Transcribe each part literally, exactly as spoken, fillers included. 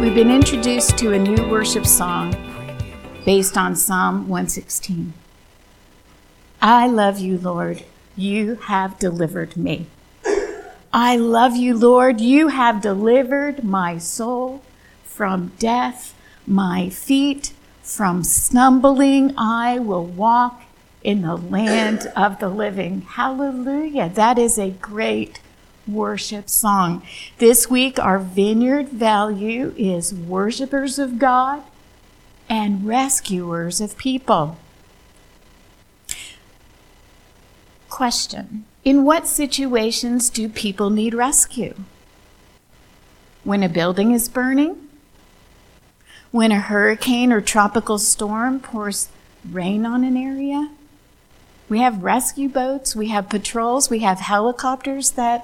We've been introduced to a new worship song based on Psalm one sixteen. I love you, Lord. You have delivered me. I love you, Lord. You have delivered my soul from death, my feet from stumbling. I will walk in the land of the living. Hallelujah. That is a great worship song. This week, our vineyard value is worshipers of God and rescuers of people. Question: in what situations do people need rescue? When a building is burning? When a hurricane or tropical storm pours rain on an area? We have rescue boats, we have patrols, we have helicopters that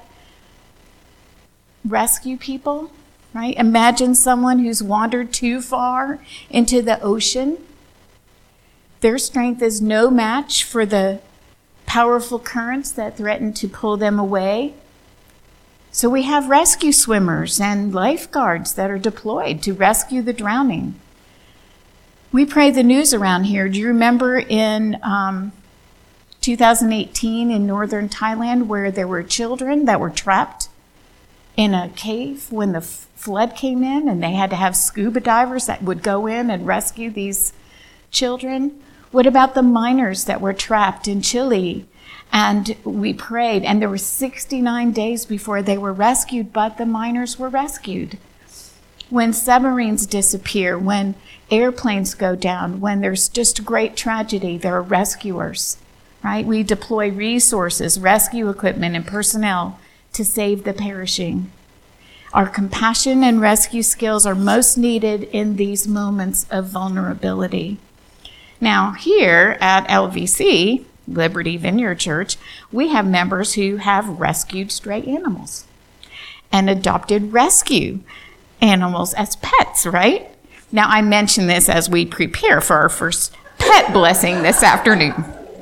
rescue people, right? Imagine someone who's wandered too far into the ocean. Their strength is no match for the powerful currents that threaten to pull them away. So we have rescue swimmers and lifeguards that are deployed to rescue the drowning. We pray the news around here. Do you remember in um, two thousand eighteen in northern Thailand where there were children that were trapped in a cave when the f- flood came in, and they had to have scuba divers that would go in and rescue these children? What about the miners that were trapped in Chile? And we prayed, and there were sixty-nine days before they were rescued, but the miners were rescued. When submarines disappear, when airplanes go down, when there's just great tragedy, there are rescuers, right? We deploy resources, rescue equipment, and personnel to save the perishing. Our compassion and rescue skills are most needed in these moments of vulnerability. Now, here at L V C, Liberty Vineyard Church, we have members who have rescued stray animals and adopted rescue animals as pets, right? Now, I mention this as we prepare for our first pet blessing this afternoon.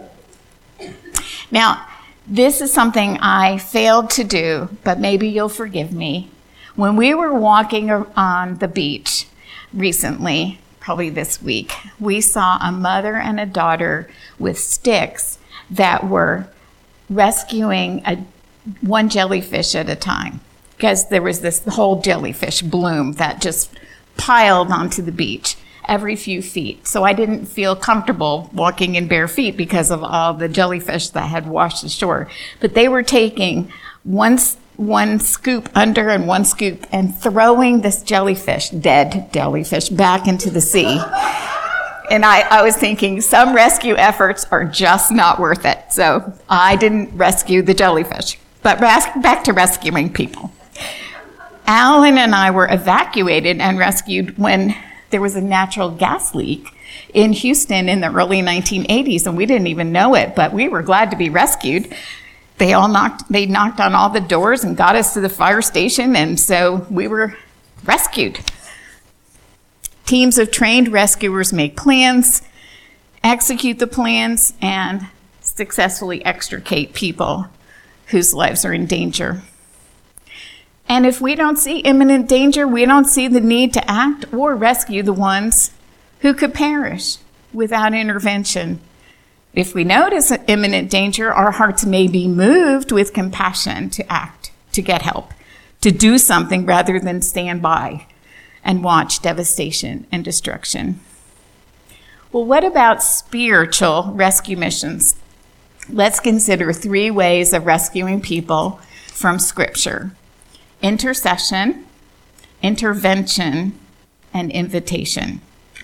Now, this is something I failed to do, but maybe you'll forgive me. When we were walking on the beach recently, probably this week, we saw a mother and a daughter with sticks that were rescuing a, one jellyfish at a time, because there was this whole jellyfish bloom that just piled onto the beach every few feet. So I didn't feel comfortable walking in bare feet because of all the jellyfish that had washed ashore. But they were taking one, one scoop under and one scoop and throwing this jellyfish, dead jellyfish, back into the sea. And I, I was thinking, some rescue efforts are just not worth it. So I didn't rescue the jellyfish. But back to rescuing people. Alan and I were evacuated and rescued when there was a natural gas leak in Houston in the early nineteen eighties, and we didn't even know it, but we were glad to be rescued. They all knocked, they knocked on all the doors and got us to the fire station, and so we were rescued. Teams of trained rescuers make plans, execute the plans, and successfully extricate people whose lives are in danger. And if we don't see imminent danger, we don't see the need to act or rescue the ones who could perish without intervention. If we notice imminent danger, our hearts may be moved with compassion to act, to get help, to do something rather than stand by and watch devastation and destruction. Well, what about spiritual rescue missions? Let's consider three ways of rescuing people from Scripture: intercession, intervention, and invitation.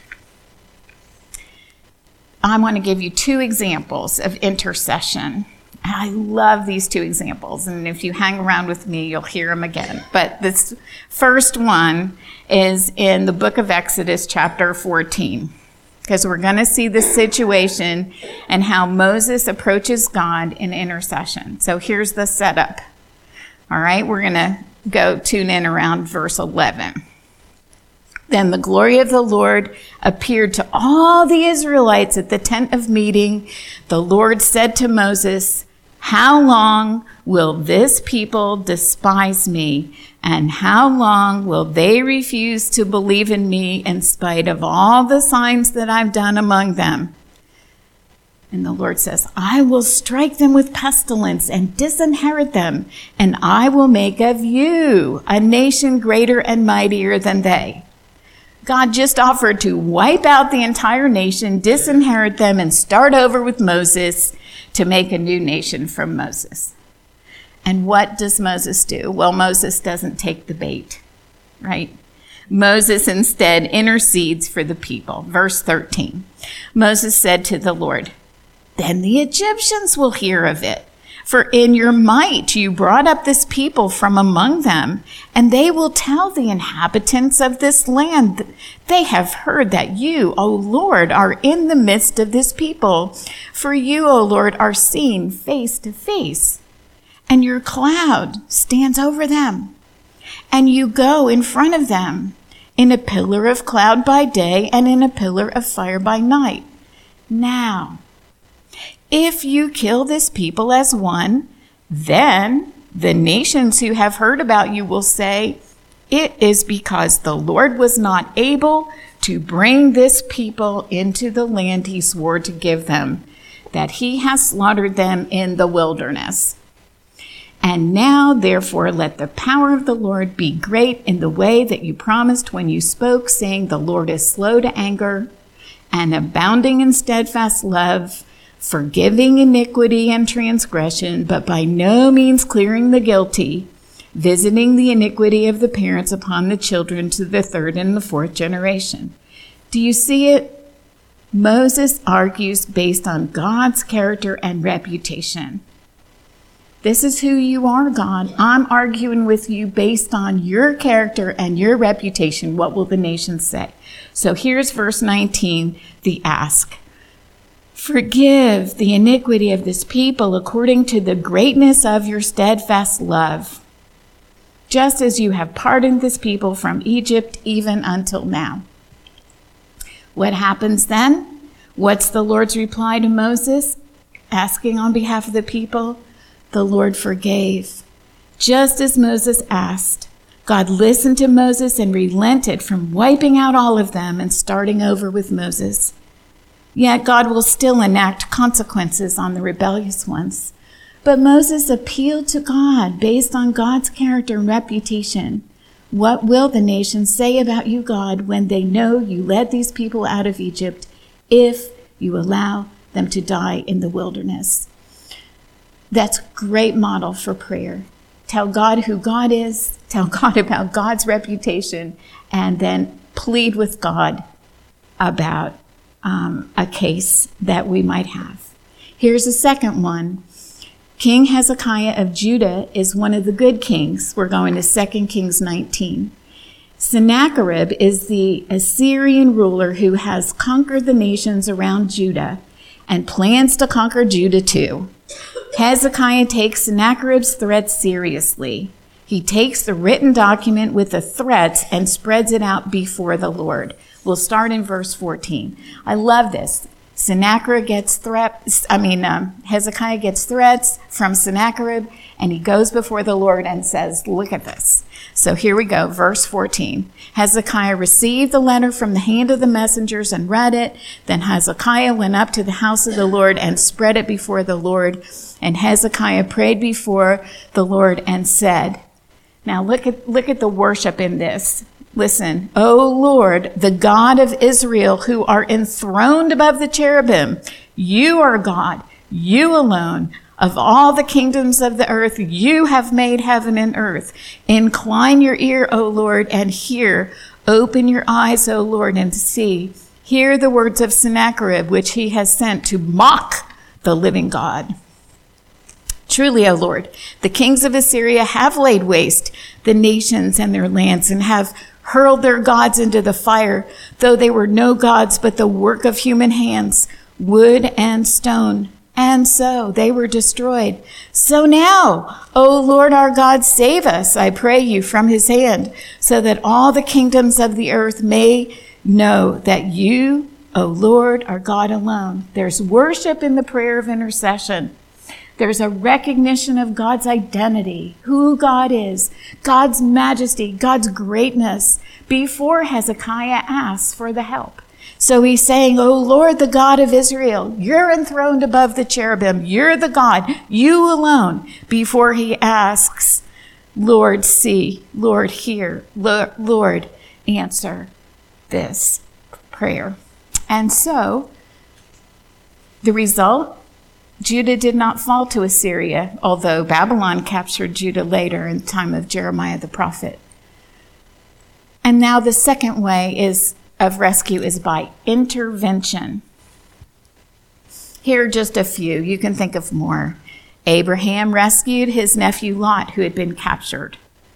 I want to give you two examples of intercession. I love these two examples, and if you hang around with me, you'll hear them again. But this first one is in the book of Exodus, chapter fourteen, because we're going to see the situation and how Moses approaches God in intercession. So here's the setup. All right, we're going to go tune in around verse eleven. Then the glory of the Lord appeared to all the Israelites at the tent of meeting. The Lord said to Moses, How long will this people despise me? And how long will they refuse to believe in me in spite of all the signs that I've done among them? And the Lord says, I will strike them with pestilence and disinherit them, and I will make of you a nation greater and mightier than they. God just offered to wipe out the entire nation, disinherit them, and start over with Moses to make a new nation from Moses. And what does Moses do? Well, Moses doesn't take the bait, right? Moses instead intercedes for the people. Verse thirteen, Moses said to the Lord, then the Egyptians will hear of it. For in your might you brought up this people from among them, and they will tell the inhabitants of this land, they have heard that you, O Lord, are in the midst of this people. For you, O Lord, are seen face to face, and your cloud stands over them, and you go in front of them in a pillar of cloud by day and in a pillar of fire by night. Now, if you kill this people as one, then the nations who have heard about you will say, it is because the Lord was not able to bring this people into the land he swore to give them, that he has slaughtered them in the wilderness. And now, therefore, let the power of the Lord be great in the way that you promised when you spoke, saying, the Lord is slow to anger and abounding in steadfast love, forgiving iniquity and transgression, but by no means clearing the guilty, visiting the iniquity of the parents upon the children to the third and the fourth generation. Do you see it? Moses argues based on God's character and reputation. This is who you are, God. I'm arguing with you based on your character and your reputation. What will the nations say? So here's verse nineteen, the ask. Forgive the iniquity of this people according to the greatness of your steadfast love, just as you have pardoned this people from Egypt even until now. What happens then? What's the Lord's reply to Moses, asking on behalf of the people? The Lord forgave. Just as Moses asked, God listened to Moses and relented from wiping out all of them and starting over with Moses. Yet God will still enact consequences on the rebellious ones. But Moses appealed to God based on God's character and reputation. What will the nations say about you, God, when they know you led these people out of Egypt, if you allow them to die in the wilderness? That's a great model for prayer. Tell God who God is, tell God about God's reputation, and then plead with God about Um, a case that we might have. Here's a second one. King Hezekiah of Judah is one of the good kings. We're going to Second Kings nineteen. Sennacherib is the Assyrian ruler who has conquered the nations around Judah and plans to conquer Judah too. Hezekiah takes Sennacherib's threats seriously. He takes the written document with the threats and spreads it out before the Lord. We'll start in verse fourteen. I love this. Sennacherib gets threats, I mean, um, Hezekiah gets threats from Sennacherib, and he goes before the Lord and says, look at this. So here we go, verse fourteen. Hezekiah received the letter from the hand of the messengers and read it. Then Hezekiah went up to the house of the Lord and spread it before the Lord. And Hezekiah prayed before the Lord and said, now look at, look at the worship in this. Listen, O Lord, the God of Israel, who are enthroned above the cherubim, you are God, you alone. Of all the kingdoms of the earth, you have made heaven and earth. Incline your ear, O Lord, and hear. Open your eyes, O Lord, and see. Hear the words of Sennacherib, which he has sent to mock the living God. Truly, O Lord, the kings of Assyria have laid waste the nations and their lands and have hurled their gods into the fire, though they were no gods but the work of human hands, wood and stone. And so they were destroyed. So now, O Lord our God, save us, I pray you, from his hand, so that all the kingdoms of the earth may know that you, O Lord, are God alone. There's worship in the prayer of intercession. There's a recognition of God's identity, who God is, God's majesty, God's greatness, before Hezekiah asks for the help. So he's saying, "O Lord, the God of Israel, you're enthroned above the cherubim. You're the God, you alone," before he asks, "Lord, see, Lord, hear, Lord, answer this prayer." And so the result, Judah did not fall to Assyria, although Babylon captured Judah later in the time of Jeremiah the prophet. And now the second way is of rescue is by intervention. Here are just a few. You can think of more. Abraham rescued his nephew Lot, who had been captured.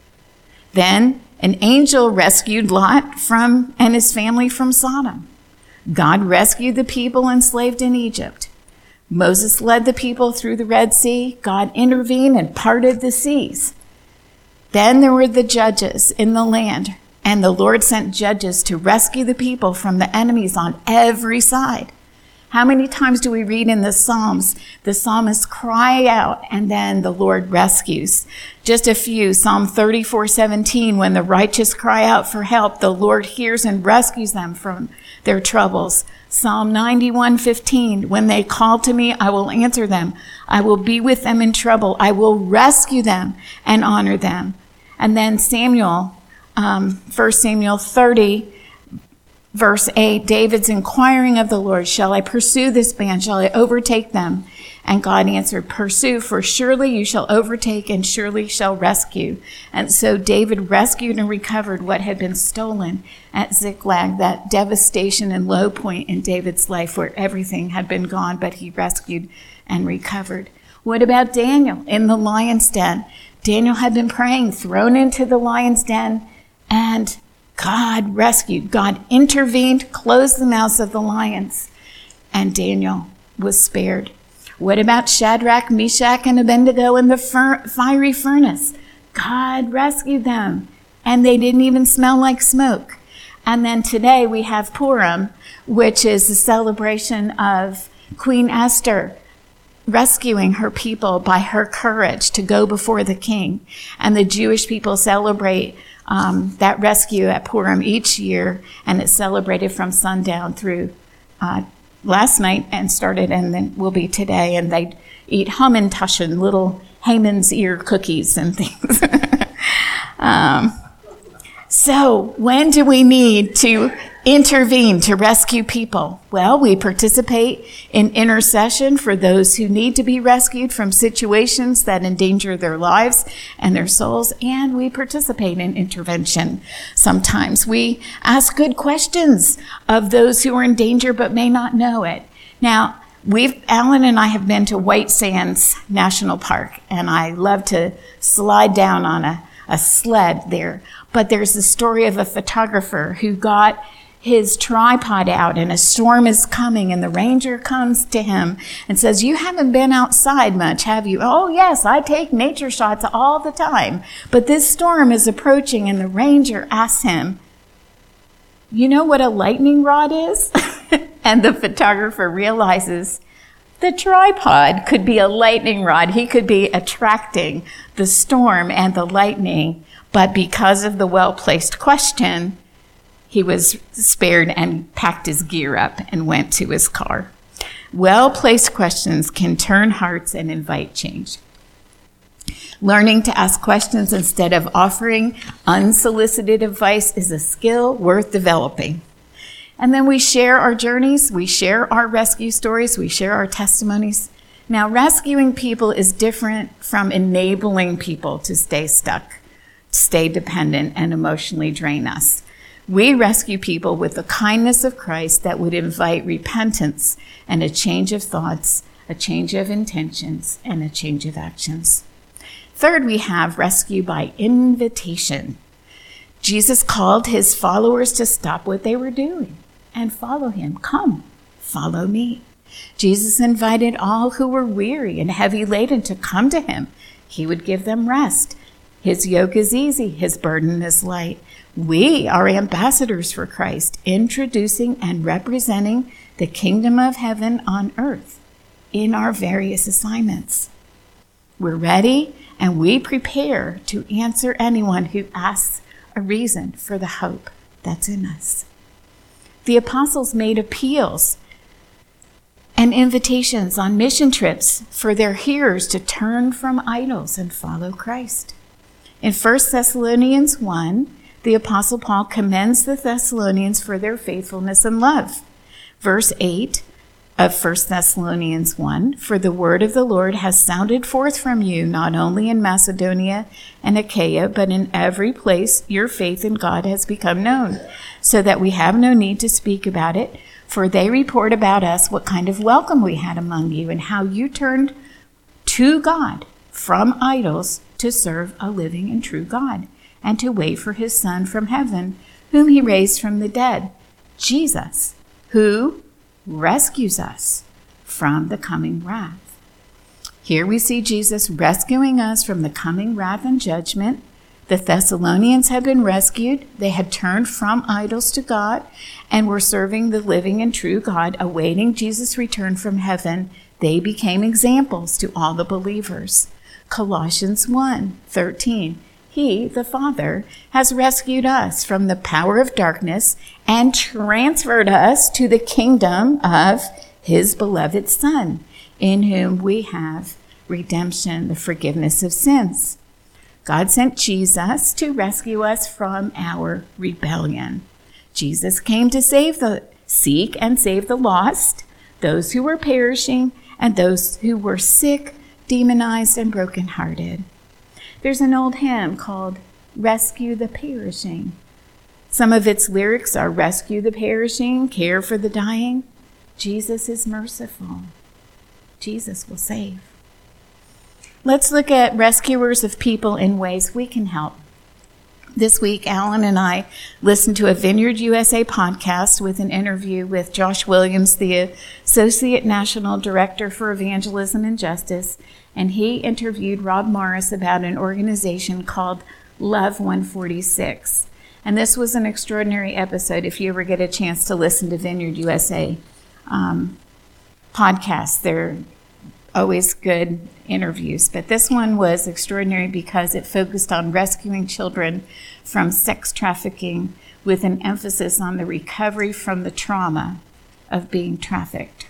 Then an angel rescued Lot from and his family from Sodom. God rescued the people enslaved in Egypt. Moses led the people through the Red Sea. God intervened and parted the seas. Then there were the judges in the land, and the Lord sent judges to rescue the people from the enemies on every side. How many times do we read in the Psalms, the psalmists cry out and then the Lord rescues? Just a few. Psalm thirty-four seventeen, when the righteous cry out for help, the Lord hears and rescues them from their troubles. Psalm ninety-one fifteen, when they call to me, I will answer them. I will be with them in trouble. I will rescue them and honor them. And then Samuel, um, First Samuel thirty, verse eight, David's inquiring of the Lord, shall I pursue this band? Shall I overtake them? And God answered, pursue, for surely you shall overtake and surely shall rescue. And so David rescued and recovered what had been stolen at Ziklag, that devastation and low point in David's life where everything had been gone, but he rescued and recovered. What about Daniel in the lion's den? Daniel had been praying, thrown into the lion's den, and God rescued. God intervened, closed the mouths of the lions, and Daniel was spared. What about Shadrach, Meshach, and Abednego in the fir- fiery furnace? God rescued them, and they didn't even smell like smoke. And then today we have Purim, which is a celebration of Queen Esther rescuing her people by her courage to go before the king. And the Jewish people celebrate um, that rescue at Purim each year, and it's celebrated from sundown through uh, last night and started, and then will be today. And they eat Hamantaschen, little Haman's ear cookies and things. um, so when do we need to intervene to rescue people? Well, we participate in intercession for those who need to be rescued from situations that endanger their lives and their souls, and we participate in intervention. Sometimes we ask good questions of those who are in danger but may not know it. Now, we've Alan and I have been to White Sands National Park, and I love to slide down on a, a sled there. But there's the story of a photographer who got his tripod out and a storm is coming, and the ranger comes to him and says, you haven't been outside much, have you? Oh, yes, I take nature shots all the time. But this storm is approaching, and the ranger asks him, you know what a lightning rod is? And the photographer realizes the tripod could be a lightning rod. He could be attracting the storm and the lightning, but because of the well-placed question, he was spared and packed his gear up and went to his car. Well-placed questions can turn hearts and invite change. Learning to ask questions instead of offering unsolicited advice is a skill worth developing. And then we share our journeys, we share our rescue stories, we share our testimonies. Now, rescuing people is different from enabling people to stay stuck, stay dependent, and emotionally drain us. We rescue people with the kindness of Christ that would invite repentance and a change of thoughts, a change of intentions, and a change of actions. Third, we have rescue by invitation. Jesus called his followers to stop what they were doing and follow him. Come, follow me. Jesus invited all who were weary and heavy laden to come to him. He would give them rest. His yoke is easy, his burden is light. We are ambassadors for Christ, introducing and representing the kingdom of heaven on earth in our various assignments. We're ready, and we prepare to answer anyone who asks a reason for the hope that's in us. The apostles made appeals and invitations on mission trips for their hearers to turn from idols and follow Christ. In First Thessalonians one, the Apostle Paul commends the Thessalonians for their faithfulness and love. Verse eight of First Thessalonians one, "For the word of the Lord has sounded forth from you, not only in Macedonia and Achaia, but in every place your faith in God has become known, so that we have no need to speak about it. For they report about us what kind of welcome we had among you, and how you turned to God from idols to serve a living and true God, and to wait for his Son from heaven, whom he raised from the dead, Jesus, who rescues us from the coming wrath." Here we see Jesus rescuing us from the coming wrath and judgment. The Thessalonians had been rescued. They had turned from idols to God and were serving the living and true God, awaiting Jesus' return from heaven. They became examples to all the believers. Colossians one thirteen. He, the Father, has rescued us from the power of darkness and transferred us to the kingdom of his beloved Son, in whom we have redemption, the forgiveness of sins. God sent Jesus to rescue us from our rebellion. Jesus came to save the seek and save the lost, those who were perishing, and those who were sick, demonized, and brokenhearted. There's an old hymn called "Rescue the Perishing." Some of its lyrics are "Rescue the perishing, care for the dying." Jesus is merciful. Jesus will save. Let's look at rescuers of people in ways we can help. This week, Alan and I listened to a Vineyard U S A podcast with an interview with Josh Williams, the Associate National Director for Evangelism and Justice, and he interviewed Rob Morris about an organization called Love one forty-six. And this was an extraordinary episode if you ever get a chance to listen to Vineyard U S A um, podcasts. They're always good interviews. But this one was extraordinary because it focused on rescuing children from sex trafficking with an emphasis on the recovery from the trauma of being trafficked.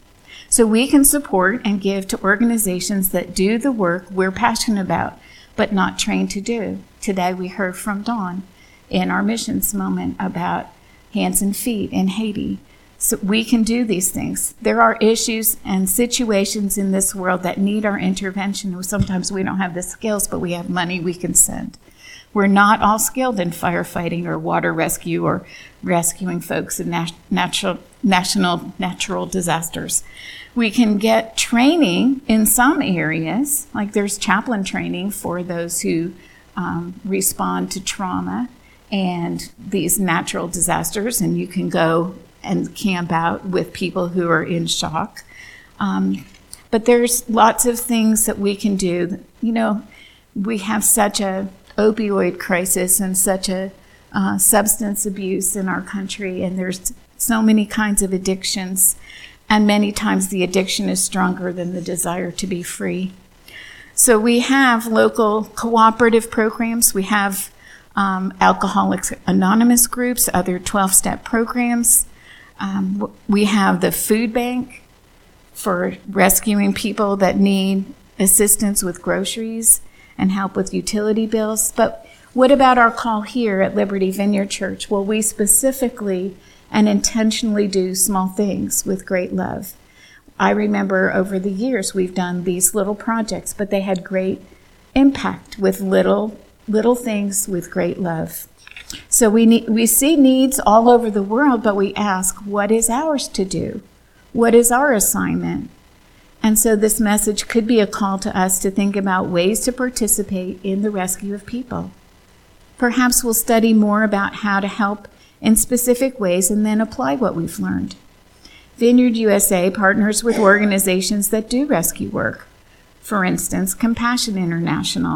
So we can support and give to organizations that do the work we're passionate about, but not trained to do. Today we heard from Dawn in our missions moment about Hands and Feet in Haiti. So we can do these things. There are issues and situations in this world that need our intervention. Sometimes we don't have the skills, but we have money we can send. We're not all skilled in firefighting or water rescue or rescuing folks in nat- natural, national natural disasters. We can get training in some areas, like there's chaplain training for those who um, respond to trauma and these natural disasters, and you can go and camp out with people who are in shock. Um, but there's lots of things that we can do. You know, we have such a opioid crisis and such a uh, substance abuse in our country, and there's so many kinds of addictions, and many times the addiction is stronger than the desire to be free. So we have local cooperative programs. We have um, Alcoholics Anonymous groups, other twelve-step programs. Um, we have the food bank for rescuing people that need assistance with groceries and help with utility bills. But what about our call here at Liberty Vineyard Church? Well, we specifically and intentionally do small things with great love. I remember over the years we've done these little projects, but they had great impact with little little things with great love. So we need, we see needs all over the world, but we ask, what is ours to do? What is our assignment? And so this message could be a call to us to think about ways to participate in the rescue of people. Perhaps we'll study more about how to help in specific ways and then apply what we've learned. Vineyard U S A partners with organizations that do rescue work. For instance, Compassion International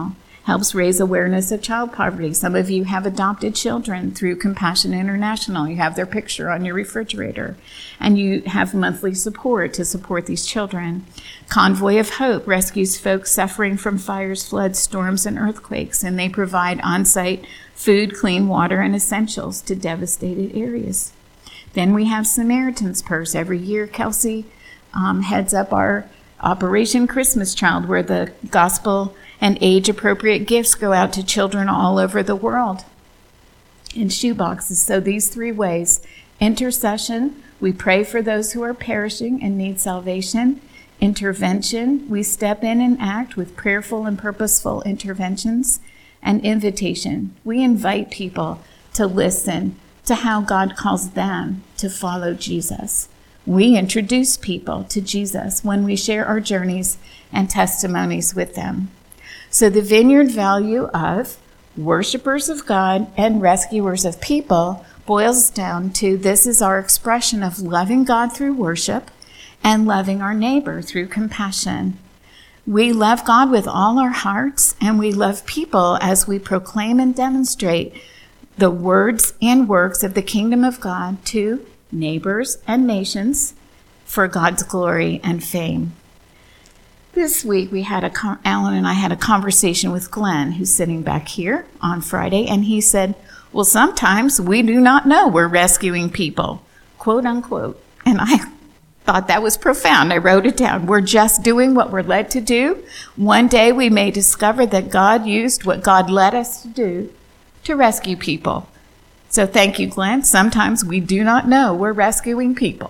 helps raise awareness of child poverty. Some of you have adopted children through Compassion International. You have their picture on your refrigerator, and you have monthly support to support these children. Convoy of Hope rescues folks suffering from fires, floods, storms, and earthquakes, and they provide on-site food, clean water, and essentials to devastated areas. Then we have Samaritan's Purse. Every year, Kelsey um, heads up our Operation Christmas Child, where the gospel and age-appropriate gifts go out to children all over the world in shoeboxes. So these three ways: intercession, we pray for those who are perishing and need salvation. Intervention, we step in and act with prayerful and purposeful interventions. And invitation, we invite people to listen to how God calls them to follow Jesus. We introduce people to Jesus when we share our journeys and testimonies with them. So the Vineyard value of worshipers of God and rescuers of people boils down to: this is our expression of loving God through worship and loving our neighbor through compassion. We love God with all our hearts, and we love people as we proclaim and demonstrate the words and works of the kingdom of God to neighbors and nations for God's glory and fame. This week, we had a Alan and I had a conversation with Glenn, who's sitting back here, on Friday, and he said, well, sometimes we do not know we're rescuing people, quote unquote. And I thought that was profound. I wrote it down. We're just doing what we're led to do. One day we may discover that God used what God led us to do to rescue people. So thank you, Glenn. Sometimes we do not know we're rescuing people.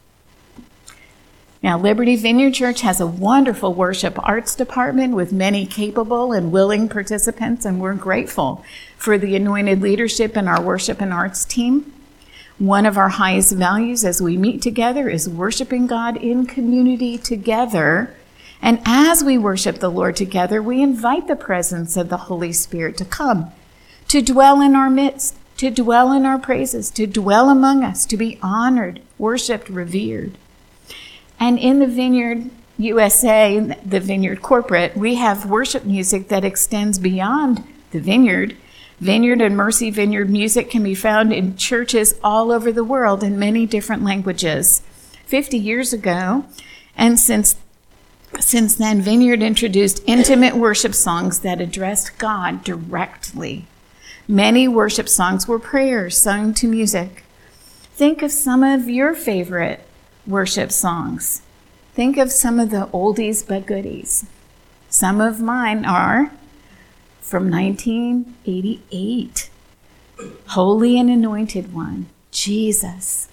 Now, Liberty Vineyard Church has a wonderful worship arts department with many capable and willing participants, and we're grateful for the anointed leadership in our worship and arts team. One of our highest values as we meet together is worshiping God in community together. And as we worship the Lord together, we invite the presence of the Holy Spirit to come, to dwell in our midst, to dwell in our praises, to dwell among us, to be honored, worshiped, revered. And in the Vineyard U S A, the Vineyard Corporate, we have worship music that extends beyond the Vineyard. Vineyard and Mercy Vineyard music can be found in churches all over the world in many different languages. Fifty years ago, and since since then, Vineyard introduced intimate worship songs that addressed God directly. Many worship songs were prayers sung to music. Think of some of your favorite worship songs. Think of some of the oldies but goodies. Some of mine are from nineteen eighty-eight. Holy and Anointed One, Jesus.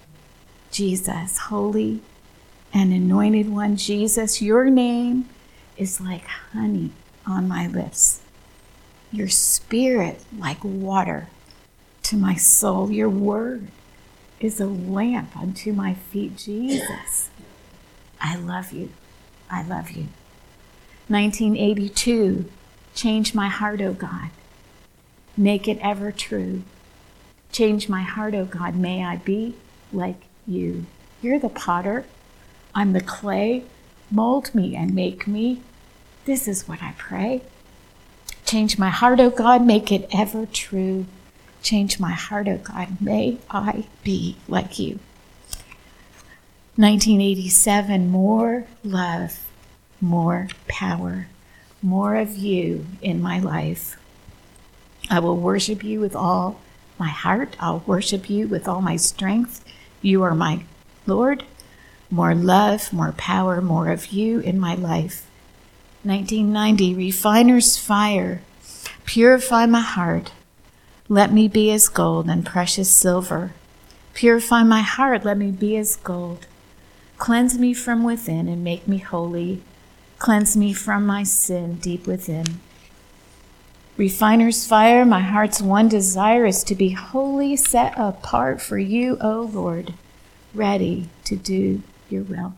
Jesus, Holy and Anointed One, Jesus, your name is like honey on my lips. Your spirit like water to my soul. Your word is a lamp unto my feet. Jesus, I love you. I love you. nineteen eighty-two, change my heart, O God. Make it ever true. Change my heart, O God. May I be like you. You're the potter. I'm the clay. Mold me and make me. This is what I pray. Change my heart, O God. Make it ever true. Change my heart, O God. May I be like you. nineteen eighty-seven, more love, more power, more of you in my life. I will worship you with all my heart. I'll worship you with all my strength. You are my Lord. More love, more power, more of you in my life. nineteen ninety, refiner's fire. Purify my heart. Let me be as gold and precious silver. Purify my heart. Let me be as gold. Cleanse me from within and make me holy. Cleanse me from my sin deep within. Refiner's fire, my heart's one desire is to be wholly set apart for you, O Lord, ready to do your will.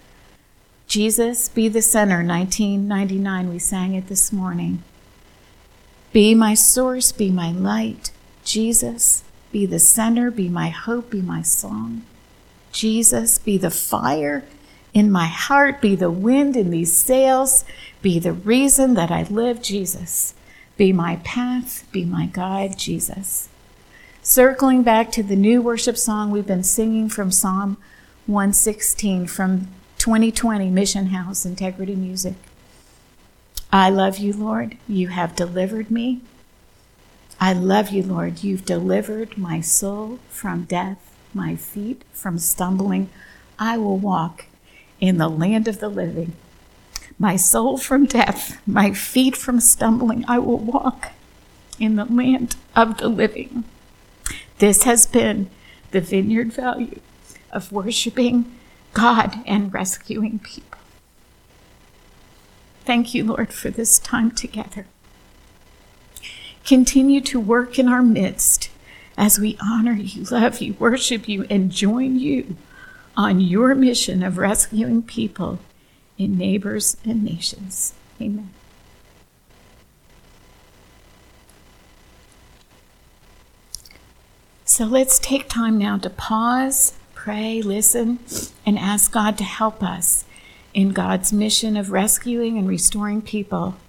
Jesus, be the center, nineteen ninety-nine, we sang it this morning. Be my source, be my light. Jesus, be the center, be my hope, be my song. Jesus, be the fire in my heart. Be the wind in these sails. Be the reason that I live, Jesus. Be my path. Be my guide, Jesus. Circling back to the new worship song we've been singing from Psalm one sixteen from twenty twenty Mission House Integrity Music. I love you, Lord. You have delivered me. I love you, Lord. You've delivered my soul from death, my feet from stumbling. I will walk in the land of the living. My soul from death, my feet from stumbling. I will walk in the land of the living. This has been the Vineyard value of worshiping God and rescuing people. Thank you, Lord, for this time together. Continue to work in our midst as we honor you, love you, worship you, and join you on your mission of rescuing people in neighbors and nations. Amen. So let's take time now to pause, pray, listen, and ask God to help us in God's mission of rescuing and restoring people